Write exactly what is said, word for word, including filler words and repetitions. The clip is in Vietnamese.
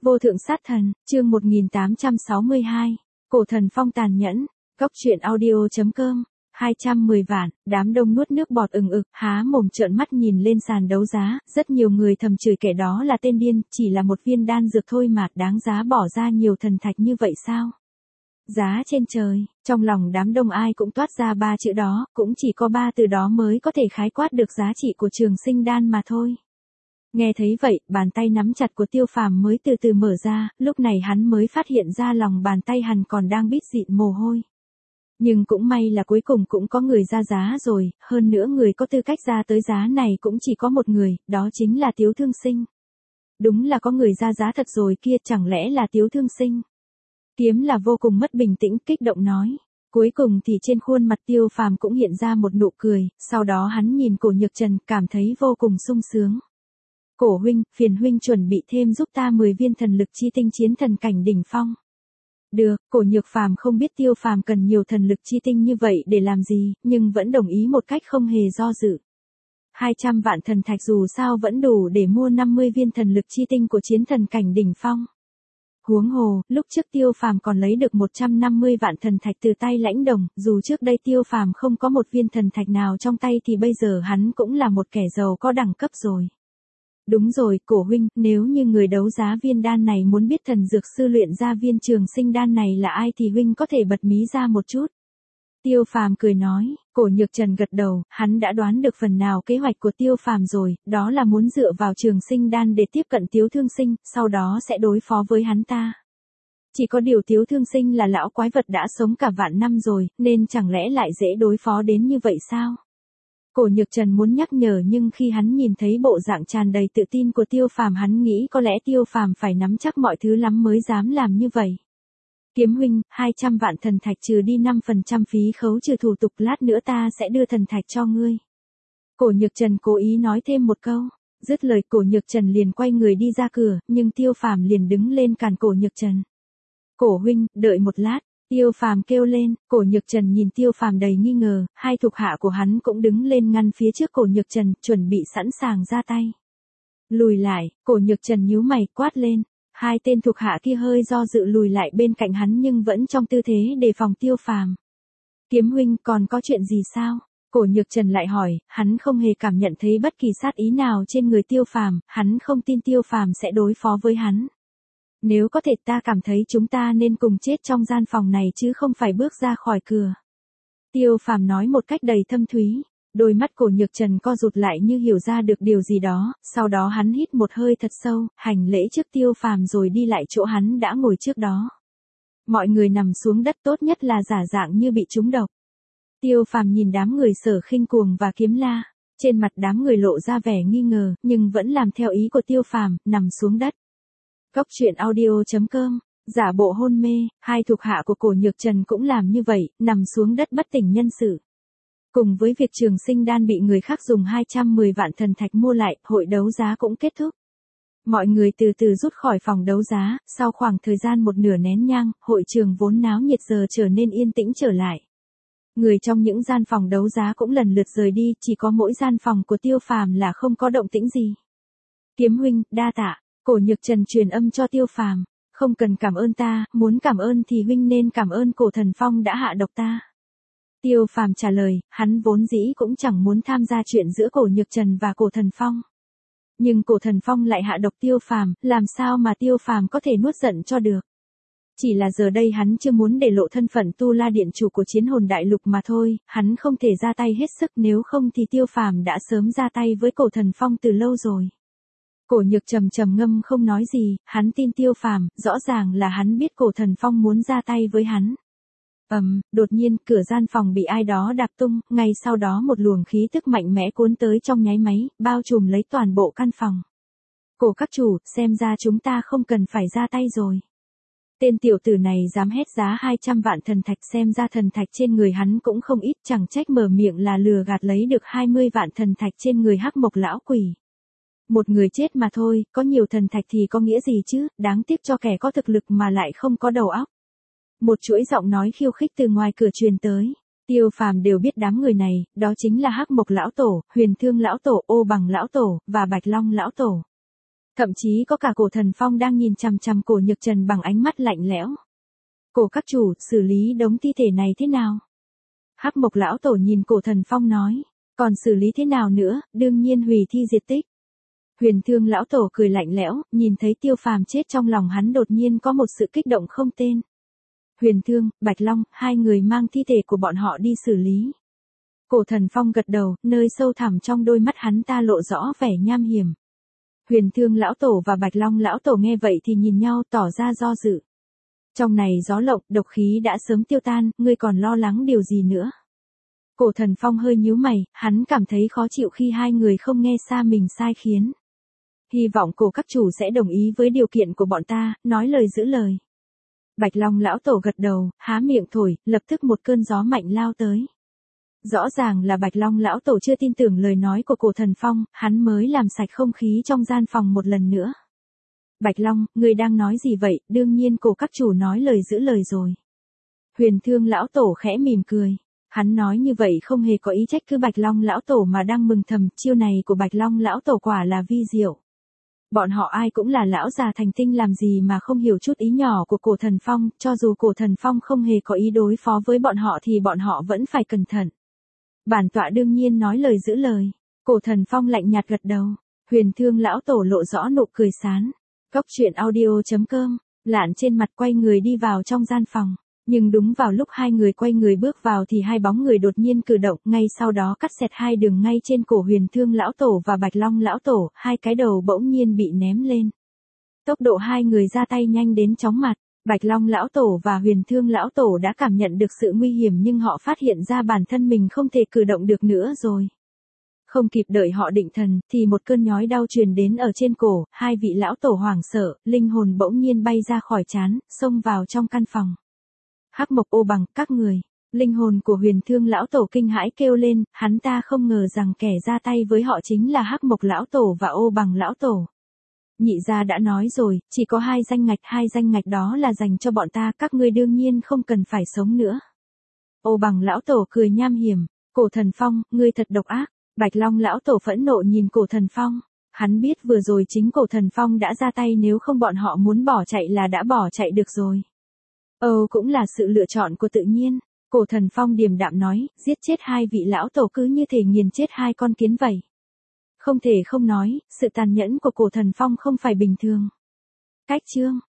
Vô thượng sát thần, chương một nghìn tám trăm sáu mươi hai, Cổ Thần Phong tàn nhẫn, Cốc truyện audio.com, hai trăm mười vạn, đám đông nuốt nước bọt ừng ực, há mồm trợn mắt nhìn lên sàn đấu giá, rất nhiều người thầm chửi kẻ đó là tên điên, chỉ là một viên đan dược thôi mà đáng giá bỏ ra nhiều thần thạch như vậy sao? Giá trên trời, trong lòng đám đông ai cũng toát ra ba chữ đó, cũng chỉ có ba từ đó mới có thể khái quát được giá trị của trường sinh đan mà thôi. Nghe thấy vậy, bàn tay nắm chặt của Tiêu Phàm mới từ từ mở ra, lúc này hắn mới phát hiện ra lòng bàn tay hắn còn đang bít dịn mồ hôi. Nhưng cũng may là cuối cùng cũng có người ra giá rồi, hơn nữa người có tư cách ra tới giá này cũng chỉ có một người, đó chính là Tiếu Thương Sinh. Đúng là có người ra giá thật rồi kia, chẳng lẽ là Tiếu Thương Sinh? Kiếm là vô cùng mất bình tĩnh, kích động nói. Cuối cùng thì trên khuôn mặt Tiêu Phàm cũng hiện ra một nụ cười, sau đó hắn nhìn Cổ Nhược Trần, cảm thấy vô cùng sung sướng. Cổ huynh, phiền huynh chuẩn bị thêm giúp ta mười viên thần lực chi tinh chiến thần cảnh đỉnh phong. Được, Cổ Nhược Phàm không biết Tiêu Phàm cần nhiều thần lực chi tinh như vậy để làm gì, nhưng vẫn đồng ý một cách không hề do dự. hai trăm vạn thần thạch dù sao vẫn đủ để mua năm mươi viên thần lực chi tinh của chiến thần cảnh đỉnh phong. Huống hồ, lúc trước Tiêu Phàm còn lấy được một trăm năm mươi vạn thần thạch từ tay Lãnh Đồng, dù trước đây Tiêu Phàm không có một viên thần thạch nào trong tay thì bây giờ hắn cũng là một kẻ giàu có đẳng cấp rồi. Đúng rồi, Cổ huynh, nếu như người đấu giá viên đan này muốn biết thần dược sư luyện ra viên trường sinh đan này là ai thì huynh có thể bật mí ra một chút. Tiêu Phàm cười nói, Cổ Nhược Trần gật đầu, hắn đã đoán được phần nào kế hoạch của Tiêu Phàm rồi, đó là muốn dựa vào trường sinh đan để tiếp cận Tiếu Thương Sinh, sau đó sẽ đối phó với hắn ta. Chỉ có điều Tiếu Thương Sinh là lão quái vật đã sống cả vạn năm rồi, nên chẳng lẽ lại dễ đối phó đến như vậy sao? Cổ Nhược Trần muốn nhắc nhở nhưng khi hắn nhìn thấy bộ dạng tràn đầy tự tin của Tiêu Phàm hắn nghĩ có lẽ Tiêu Phàm phải nắm chắc mọi thứ lắm mới dám làm như vậy. Kiếm huynh, hai trăm vạn thần thạch trừ đi năm phần trăm phí khấu trừ thủ tục, lát nữa ta sẽ đưa thần thạch cho ngươi. Cổ Nhược Trần cố ý nói thêm một câu, dứt lời Cổ Nhược Trần liền quay người đi ra cửa, nhưng Tiêu Phàm liền đứng lên cản Cổ Nhược Trần. Cổ huynh, đợi một lát. Tiêu Phàm kêu lên, Cổ Nhược Trần nhìn Tiêu Phàm đầy nghi ngờ, hai thuộc hạ của hắn cũng đứng lên ngăn phía trước Cổ Nhược Trần, chuẩn bị sẵn sàng ra tay. Lùi lại, Cổ Nhược Trần nhíu mày quát lên, hai tên thuộc hạ kia hơi do dự lùi lại bên cạnh hắn nhưng vẫn trong tư thế đề phòng Tiêu Phàm. Kiếm huynh, còn có chuyện gì sao? Cổ Nhược Trần lại hỏi, hắn không hề cảm nhận thấy bất kỳ sát ý nào trên người Tiêu Phàm, hắn không tin Tiêu Phàm sẽ đối phó với hắn. Nếu có thể ta cảm thấy chúng ta nên cùng chết trong gian phòng này chứ không phải bước ra khỏi cửa. Tiêu Phàm nói một cách đầy thâm thúy, đôi mắt Cổ Nhược Trần co rụt lại như hiểu ra được điều gì đó, sau đó hắn hít một hơi thật sâu, hành lễ trước Tiêu Phàm rồi đi lại chỗ hắn đã ngồi trước đó. Mọi người nằm xuống đất, tốt nhất là giả dạng như bị trúng độc. Tiêu Phàm nhìn đám người Sở Khinh Cuồng và Kiếm La, trên mặt đám người lộ ra vẻ nghi ngờ, nhưng vẫn làm theo ý của Tiêu Phàm, nằm xuống đất. Cốc truyện audio.com, giả bộ hôn mê, hai thuộc hạ của Cổ Nhược Trần cũng làm như vậy, nằm xuống đất bất tỉnh nhân sự. Cùng với việc trường sinh đan bị người khác dùng hai trăm mười vạn thần thạch mua lại, hội đấu giá cũng kết thúc. Mọi người từ từ rút khỏi phòng đấu giá, sau khoảng thời gian một nửa nén nhang, hội trường vốn náo nhiệt giờ trở nên yên tĩnh trở lại. Người trong những gian phòng đấu giá cũng lần lượt rời đi, chỉ có mỗi gian phòng của Tiêu Phàm là không có động tĩnh gì. Kiếm huynh, đa tạ. Cổ Nhược Trần truyền âm cho Tiêu Phàm, không cần cảm ơn ta, muốn cảm ơn thì huynh nên cảm ơn Cổ Thần Phong đã hạ độc ta. Tiêu Phàm trả lời, hắn vốn dĩ cũng chẳng muốn tham gia chuyện giữa Cổ Nhược Trần và Cổ Thần Phong. Nhưng Cổ Thần Phong lại hạ độc Tiêu Phàm, làm sao mà Tiêu Phàm có thể nuốt giận cho được. Chỉ là giờ đây hắn chưa muốn để lộ thân phận Tu La Điện chủ của Chiến Hồn Đại Lục mà thôi, hắn không thể ra tay hết sức, nếu không thì Tiêu Phàm đã sớm ra tay với Cổ Thần Phong từ lâu rồi. Cổ Nhược trầm trầm ngâm không nói gì, hắn tin Tiêu Phàm, rõ ràng là hắn biết Cổ Thần Phong muốn ra tay với hắn. Ầm, um, đột nhiên, cửa gian phòng bị ai đó đạp tung, ngay sau đó một luồng khí tức mạnh mẽ cuốn tới trong nháy máy, bao trùm lấy toàn bộ căn phòng. Cổ các chủ, xem ra chúng ta không cần phải ra tay rồi. Tên tiểu tử này dám hét giá hai trăm vạn thần thạch, xem ra thần thạch trên người hắn cũng không ít, chẳng trách mở miệng là lừa gạt lấy được hai mươi vạn thần thạch trên người Hắc Mộc lão quỷ. Một người chết mà thôi, có nhiều thần thạch thì có nghĩa gì chứ, đáng tiếc cho kẻ có thực lực mà lại không có đầu óc. Một chuỗi giọng nói khiêu khích từ ngoài cửa truyền tới. Tiêu Phàm đều biết đám người này, đó chính là Hắc Mộc lão tổ, Huyền Thương lão tổ, Ô Bằng lão tổ, và Bạch Long lão tổ. Thậm chí có cả Cổ Thần Phong đang nhìn chằm chằm Cổ Nhược Trần bằng ánh mắt lạnh lẽo. Cổ các chủ, xử lý đống thi thể này thế nào? Hắc Mộc lão tổ nhìn Cổ Thần Phong nói, còn xử lý thế nào nữa, đương nhiên hủy thi diệt tích. Huyền Thương lão tổ cười lạnh lẽo, nhìn thấy Tiêu Phàm chết trong lòng hắn đột nhiên có một sự kích động không tên. Huyền Thương, Bạch Long, hai người mang thi thể của bọn họ đi xử lý. Cổ Thần Phong gật đầu, nơi sâu thẳm trong đôi mắt hắn ta lộ rõ vẻ nham hiểm. Huyền Thương lão tổ và Bạch Long lão tổ nghe vậy thì nhìn nhau tỏ ra do dự. Trong này gió lộng, độc khí đã sớm tiêu tan, ngươi còn lo lắng điều gì nữa? Cổ Thần Phong hơi nhíu mày, hắn cảm thấy khó chịu khi hai người không nghe xa mình sai khiến. Hy vọng cổ các chủ sẽ đồng ý với điều kiện của bọn ta, nói lời giữ lời. Bạch Long lão tổ gật đầu, há miệng thổi, lập tức một cơn gió mạnh lao tới. Rõ ràng là Bạch Long lão tổ chưa tin tưởng lời nói của Cổ Thần Phong, hắn mới làm sạch không khí trong gian phòng một lần nữa. Bạch Long, ngươi đang nói gì vậy, đương nhiên cổ các chủ nói lời giữ lời rồi. Huyền Thương lão tổ khẽ mỉm cười. Hắn nói như vậy không hề có ý trách cứ Bạch Long lão tổ mà đang mừng thầm, chiêu này của Bạch Long lão tổ quả là vi diệu. Bọn họ ai cũng là lão già thành tinh làm gì mà không hiểu chút ý nhỏ của Cổ Thần Phong, cho dù Cổ Thần Phong không hề có ý đối phó với bọn họ thì bọn họ vẫn phải cẩn thận. Bản tọa đương nhiên nói lời giữ lời. Cổ Thần Phong lạnh nhạt gật đầu. Huyền Thương lão tổ lộ rõ nụ cười sán. Cốc truyện audio chấm com, Lạn trên mặt quay người đi vào trong gian phòng. Nhưng đúng vào lúc hai người quay người bước vào thì hai bóng người đột nhiên cử động, ngay sau đó cắt xẹt hai đường ngay trên cổ Huyền Thương lão tổ và Bạch Long lão tổ, hai cái đầu bỗng nhiên bị ném lên. Tốc độ hai người ra tay nhanh đến chóng mặt, Bạch Long lão tổ và Huyền Thương lão tổ đã cảm nhận được sự nguy hiểm nhưng họ phát hiện ra bản thân mình không thể cử động được nữa rồi. Không kịp đợi họ định thần, thì một cơn nhói đau truyền đến ở trên cổ, hai vị lão tổ hoảng sợ, linh hồn bỗng nhiên bay ra khỏi trán, xông vào trong căn phòng. Hắc Mộc Ô Bằng, các người. Linh hồn của Huyền Thương lão tổ kinh hãi kêu lên, hắn ta không ngờ rằng kẻ ra tay với họ chính là Hắc Mộc lão tổ và Ô Bằng lão tổ. Nhị gia đã nói rồi, chỉ có hai danh ngạch, hai danh ngạch đó là dành cho bọn ta, các ngươi đương nhiên không cần phải sống nữa. Ô Bằng lão tổ cười nham hiểm, Cổ Thần Phong, ngươi thật độc ác. Bạch Long lão tổ phẫn nộ nhìn Cổ Thần Phong, hắn biết vừa rồi chính Cổ Thần Phong đã ra tay, nếu không bọn họ muốn bỏ chạy là đã bỏ chạy được rồi. Ồ, cũng là sự lựa chọn của tự nhiên. Cổ Thần Phong điềm đạm nói, giết chết hai vị lão tổ cứ như thể nghiền chết hai con kiến vậy. Không thể không nói, sự tàn nhẫn của Cổ Thần Phong không phải bình thường. Cách chương